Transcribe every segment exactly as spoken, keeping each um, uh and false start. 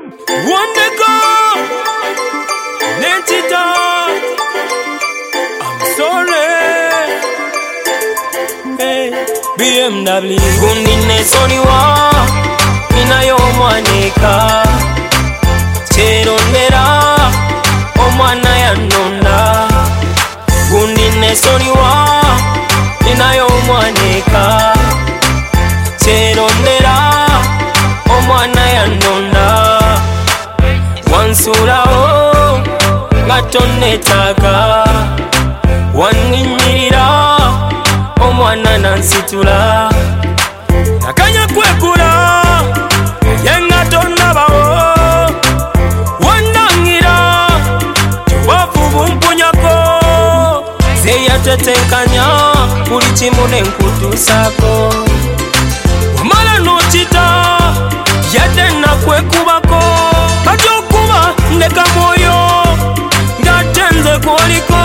Wondeka Nentita, I'm sorry. Hey, B M W Gundine soniwa Ninayo mwaneka Cherondera Omwana ya nonda Gundine soniwa Ninayo mwaneka Cherondera Omwana ya nonda Wansulaho Ngatonetaka Waninyirira Omwana nansitula Nakanya kwekula Yenga tonabawo Wandangira Wafu bumpunyako Zeya tetenkanya Buli kimu nenkutusako Wamala notita Yadde nakwekubako Kati okuba ndeka mwoyo Ngatenze kwoliko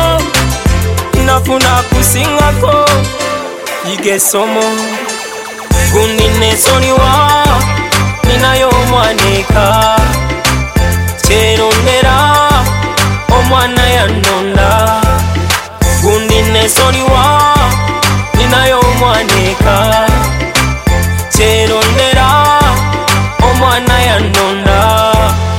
Nafuna kusingako Yige somo Gundine soniwa Ninayo mwaneka Cherondera Omwana ya nonda Gundine soniwa Ninayo mwaneka Cherondera Omwana ya nonda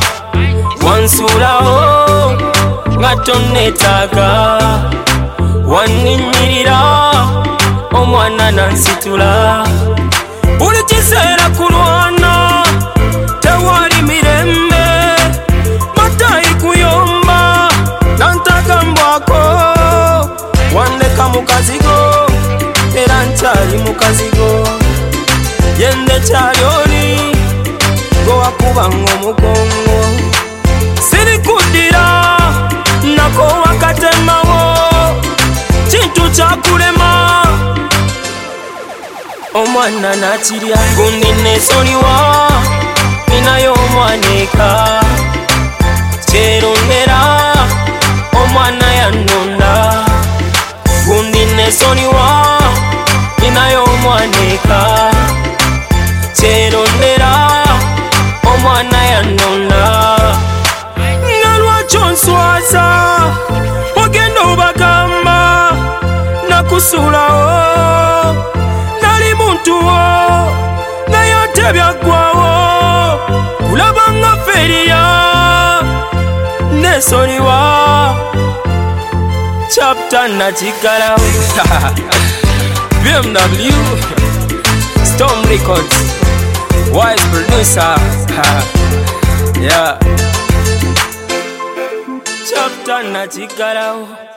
Wansulaho Ngatonetaka Waninyirira Omwana nansitula Buli kiseera kulwana Tewali mirembe Matayi kuyomba Nantaka mbwako Wandeka mukazigo Era nkyali mukazigo Yende kyali oli Go wakubanga omugongo Sirikuddira Nako wakatemawo Kintu kyakulema Omwana nakirya Gundine soniwa Ninayo mwaneka Cherondera Omwana ya nonda Gundine soniwa Ninayo mwaneka Cherondera Omwana ya nonda Nalwakyo nswaza Ogenda obagamba Nakusulawo Nali muntu wo Naye ate byaggwawo Kulabanga feriya Nesoniwa Chapter nakigalawo B M W Storm Records Wise producer Yeah Chapter nakigalawo